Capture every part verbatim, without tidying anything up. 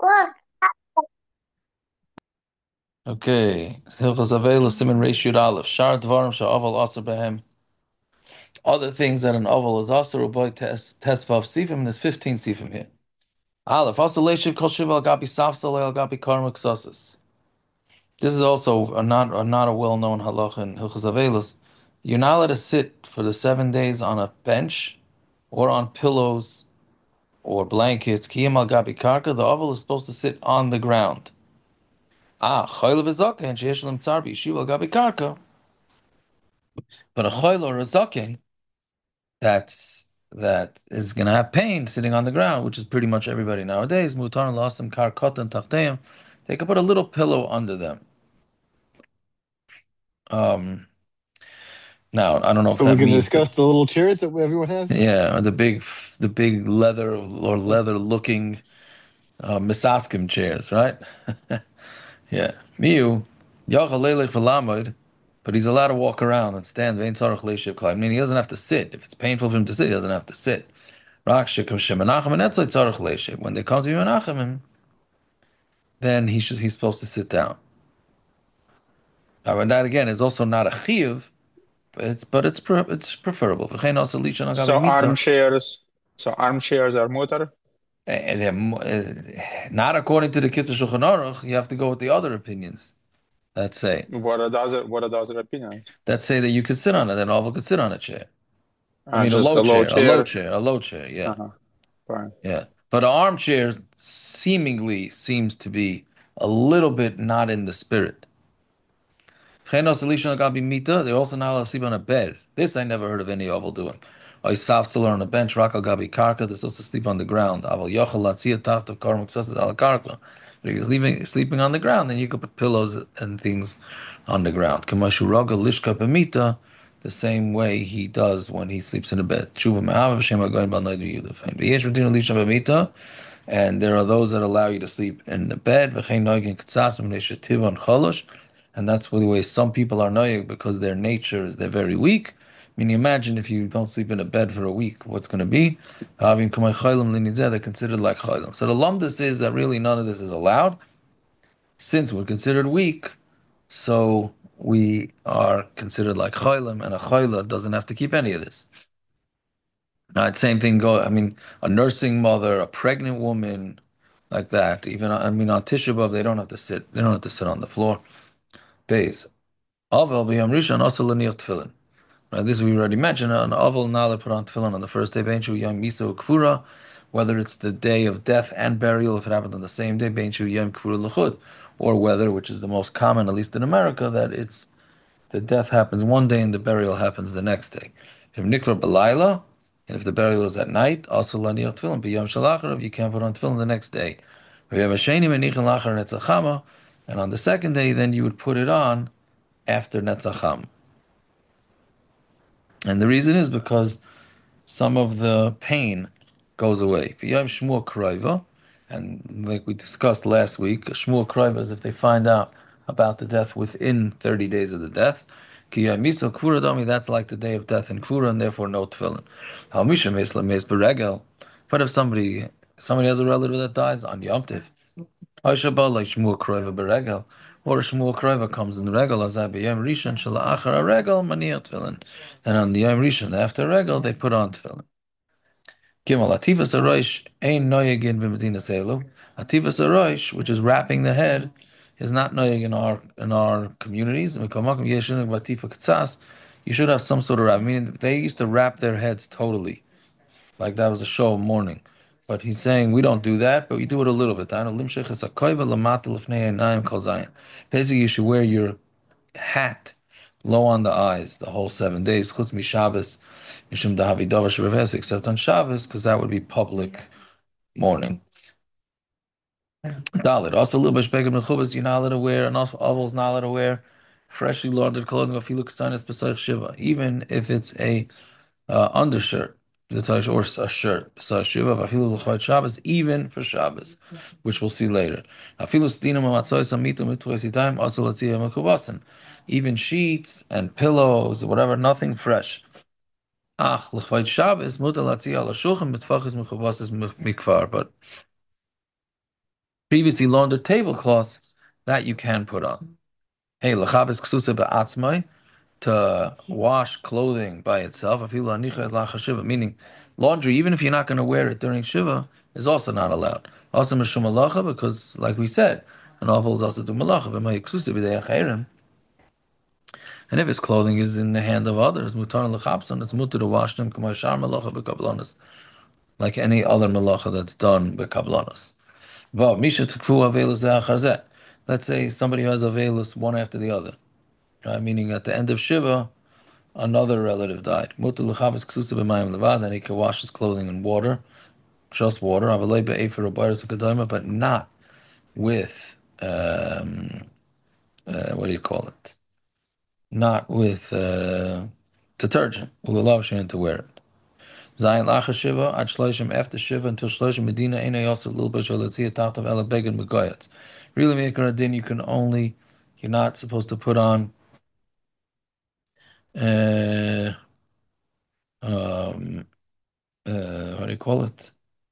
Okay. Hilchos Avela Siman Reish Yud Aleph. Shar Dvarim Sha'aval Aser Behem. Other things that an oval is Aser Uboy Tes Tesvav Sifim. There's fifteen Sifim here. Aleph. Aser Leishiv Kol Shiva Al Gabi Safsal Al Gabi Karma Ksasis. This is also a not a not a well-known halacha in Hilchos Avelos. You're not allowed to sit for the seven days on a bench or on pillows or blankets. Kiyam Al Gabi Karka. The oval is supposed to sit on the ground. Ah, Choyle Bezaken Sheyesh Lim Tzar B'Yeshiva Al Gabi Karka. But a choil or a zaken that's that is going to have pain sitting on the ground, which is pretty much everybody nowadays. Mutar and lost them kar kotan tachteim. They could put a little pillow under them. Um, now I don't know if So we that can means that, discuss the little chairs that everyone has. yeah, or the big the big leather or leather looking uh, misaskim chairs, right? Yeah, miu yachal leilech v'lamod, but he's allowed to walk around and stand. Vein tzarich leishib climb. Meaning he doesn't have to sit. If it's painful for him to sit, he doesn't have to sit. When they come to Menachem, then he should he's supposed to sit down. Now, and that again is also not a chiyuv, but it's but it's pre, it's preferable. V'chein also lishan agabe So mita, armchairs, so armchairs are mutar. and then, uh, not according to the Kitzur Shulchan Aruch. You have to go with the other opinions that say What are the other, what are the other opinions? that say that you could sit on it, that Oval could sit on a chair. I Uh, mean, a just low a low chair, a low chair. chair, a low chair. Yeah, Uh-huh. Fine. yeah. But an armchair seemingly seems to be a little bit not in the spirit. They're also not allowed to sleep on a bed. This I never heard of any oval doing. Or safsel on a bench, rakal gabi karka. They're supposed to sleep on the ground. Aval yochel latzia taft of karmak sasas ala karka. But if you're sleeping, sleeping on the ground, then you could put pillows and things on the ground. Kamashu raga lishka b'mita, the same way he does when he sleeps in a bed. Tshuva me'avav shem hagoyin bal noidu yudafein. V'yesh v'dinu lisha b'mita, and there are those that allow you to sleep in the bed. V'chein noigin k'tzas v'nei shetiv on cholosh, and that's the way some people are noyeg because their nature is they're very weak. I mean, imagine if you don't sleep in a bed for a week, what's going to be? Having kamay chaylim linidzeh, they're considered like chaylim. So the lumdus is that really none of this is allowed, since we're considered weak. So we are considered like chaylim, and a chayla doesn't have to keep any of this. Uh, same thing go. I mean, a nursing mother, a pregnant woman, like that. Even I mean, on Tisha B'av, they don't have to sit. They don't have to sit on the floor. Base. Aval b'yom rishon also l'niach tefillin. Right, this we already mentioned. An aval nala put on tefillin on the first day. Beinshu yom misa kfura, whether it's the day of death and burial, if it happened on the same day. Beinshu yom kfura l'chud, or whether, which is the most common, at least in America, that it's the death happens one day and the burial happens the next day. If nikra b'layla, and if the burial is at night, also l'niach tefillin. B'yom shalacharav, you can't put on tefillin the next day. If you have a sheni menichin lachar netzachama, and on the second day, then you would put it on after Netzacham. And the reason is because some of the pain goes away. V'yom Shmuel Kraiva, and like we discussed last week, Shmuel Kraiva is if they find out about the death within thirty days of the death. Ki yom Miso Kvura Dami, that's like the day of death in Kvura, and therefore no tefillin. Hal Misha Meis Lemeis Beregel, but if somebody somebody has a relative that dies on Yom Tiv, Aisha like Shmuel Kroiva beregel, or Shmuel Kroiva comes in the regel as I b'yom rishon shalachar a regel maniach tefillin, and on the yom rishon after regel they put on tefillin. Gimel atifas aroish ein noyegin b'medinas elu. Atifas aroish, which is wrapping the head, is not noyeg in our in our communities. You should have some sort of wrap. Meaning they used to wrap their heads totally, like that was a show of mourning. But he's saying we don't do that, but we do it a little bit. Basically, you should wear your hat low on the eyes the whole seven days. Except on Shabbos, because that would be public mourning. Dalit. Also, a little bit beggar mechubas. You're not allowed to wear, and oval's not allowed to wear freshly laundered clothing. Even if it's a uh, undershirt, or a shirt, even for Shabbos, which we'll see later. Even sheets and pillows, whatever, nothing fresh. Ach, but previously laundered tablecloths, that you can put on. Hey, l'chabes ksusa be'atzmai, to wash clothing by itself, afilu anicha et lacha shiva, meaning laundry, even if you're not going to wear it during shiva, is also not allowed. Also mishum malacha, because like we said, an awful is also do malacha, v'may ksusa b'dei achayrim. And if his clothing is in the hand of others, mutar l'chabson, it's mutar to wash them, k'may shar malacha b'kablanas, like any other malacha that's done b'kablanas. Vav, misha tekfu avelus ze'achar. Let's say somebody who has avelus one after the other, right? Meaning at the end of shiva, another relative died. Mutar l'chabes ksusa b'mayim levad, and he can wash his clothing in water, just water. Avalei be'efer u'bayras u'kadayma, but not with um, uh, what do you call it? Not with uh, detergent. Ulalav shein to wear it. Zayin lacha shiva ad shloshim, after shiva until shloshim medina ena yosef little bit shalatzia tachtav ela beged megoyatz. Really, mikra din, you can only, you're not supposed to put on uh, um, uh, what do you call it?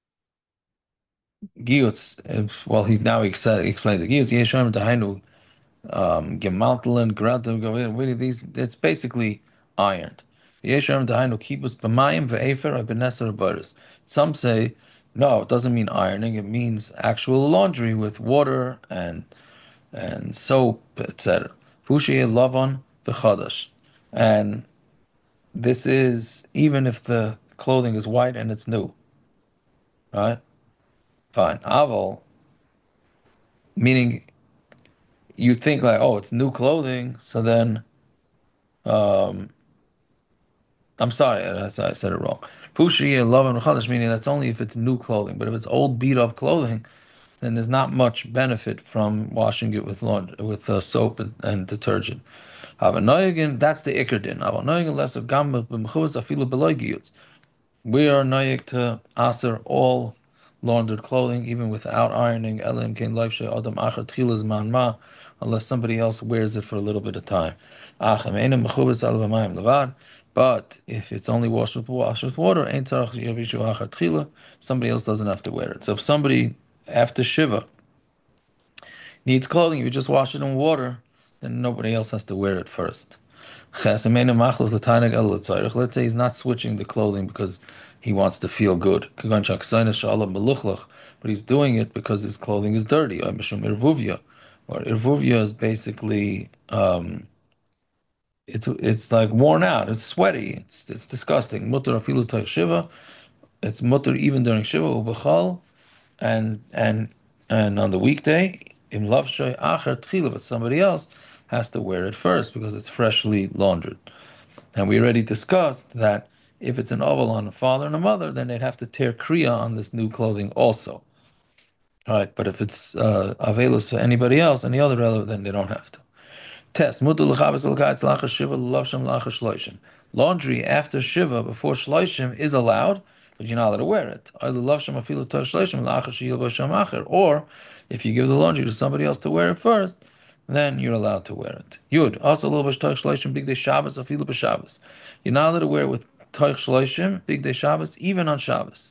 Giyutz. If, well, he now he, ex- explains it. Giyutz yeshayim dahainu um, gemaltelen gradim govin. These, it's basically ironed. Yeshayim dahainu kibus b'mayim ve'efer abeneser baris. Some say no, it doesn't mean ironing. It means actual laundry with water and and soap, et cetera. Fushi lavan v'chadash, and this is even if the clothing is white and it's new, right? Fine. Aval, meaning you think like, oh, it's new clothing, so then, um, I'm sorry, I, I said it wrong. Pushi love and chadash, meaning that's only if it's new clothing. But if it's old, beat up clothing, then there's not much benefit from washing it with laundry, with uh, soap and, and detergent. Avanoyagin, that's the ikar din. Avanoyagin less of gam b'mechuvas afilu beloy. We are naik to aser all laundered clothing, even without ironing, elim kein leifshe adam achar tchilas man ma, unless somebody else wears it for a little bit of time. Achem einem mechubes al v'mayim levad. But if it's only washed with wash with water, ein tzarach yavishu achar tchila, somebody else doesn't have to wear it. So if somebody after shiva needs clothing, you just wash it in water, then nobody else has to wear it first. Let's say he's not switching the clothing because he wants to feel good, but he's doing it because his clothing is dirty. Or irvuvia is basically um, it's it's like worn out, it's sweaty, it's it's disgusting. Mutter afilu taych shiva, it's mutter even during shiva ubechal, and and and on the weekday im lavshoy acher tchila, but somebody else has to wear it first because it's freshly laundered. And we already discussed that if it's an oval on a father and a mother, then they'd have to tear kriya on this new clothing also. All right, but if it's uh, avelus for anybody else, any other relative, then they don't have to. Test. Laundry after Shiva, before Shloishim, is allowed, but you're not allowed to wear it. Or, if you give the laundry to somebody else to wear it first, then you're allowed to wear it. Yud. Also, Shloishim, Big Day Shabbos, Afilu B'Shabbos. You're not allowed to wear it with Toich Shloishim, Big Day Shabbos, even on Shabbos.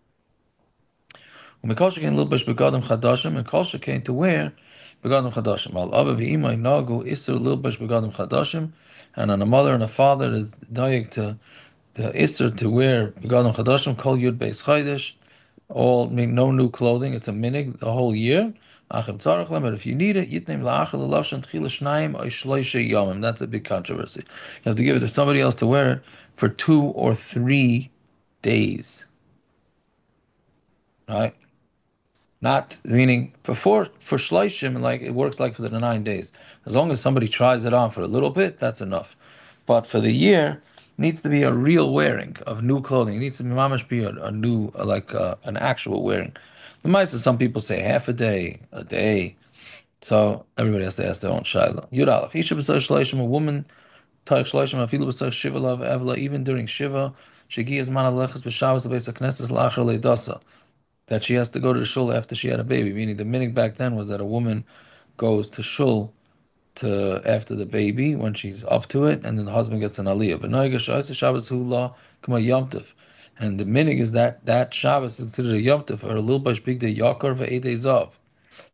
Umekol shekein lilbash begadim chadashim, and kol shekein to wear begadim chadashim. Al ava v'ima inagu isur lilbash begadim chadashim, and on a mother and a father is dying to the isur to wear begadim chadashim. Kol yud beis chaydish, all mean no new clothing. It's a minig the whole year. Achim tzarich lem, but if you need it, yitneim la'achar l'lavshan tchila shnayim oy shloisha yomim. That's a big controversy. You have to give it to somebody else to wear it for two or three days, right? Not meaning before for shloishim, like it works like for the nine days. As long as somebody tries it on for a little bit, that's enough. But for the year, needs to be a real wearing of new clothing. It needs to be mamash be a, a new, like uh, an actual wearing. The mice, some people say half a day, a day. So everybody has to ask their own shayla. Yud Aleph. Isha b'sach shloishim, a woman taich shloishim, afilu b'sach shiva lav evla, even during shiva, shegi is man alechas b'shavas the base of knesses la'achar leidasa, that she has to go to the shul after she had a baby. Meaning the meaning back then was that a woman goes to shul to after the baby when she's up to it, and then the husband gets an aliyah. But noiga sha'is Shabbos hula kama yomtiv, and the meaning is that that Shabbos is considered a yomtiv or a little bash big day yakar ve'edei zav.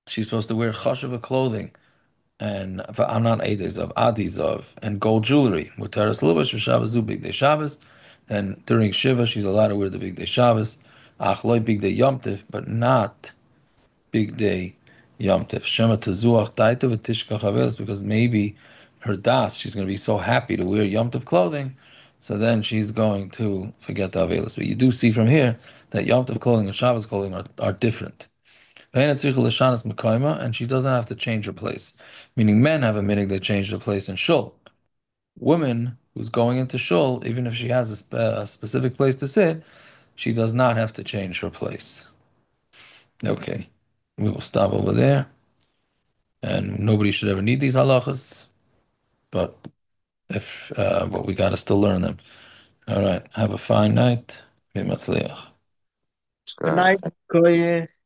she's supposed to wear chasheva clothing and I'm not Eidezov, Adizov, and gold jewelry. Mutaras Lubash for Shabbos Zu Big Day Shabbos. And during Shiva, she's allowed to wear the Big Day Shabbos. Achloi Big Day Yom Tif, but not Big Day Yom Tif. Shema Tezuach Taita V'Tishka Chavelos, because maybe her das, she's going to be so happy to wear Yom Tif clothing, so then she's going to forget the Avelos. But you do see from here that Yom Tif clothing and Shabbos clothing are, are different. And she doesn't have to change her place. Meaning men have a minig, they change their place in shul. Woman who's going into shul, even if she has a, spe- a specific place to sit, she does not have to change her place. Okay, we will stop over there. And nobody should ever need these halachas, but if uh, but we got to still learn them. All right, have a fine night. Be matzliach. Good night, Koye.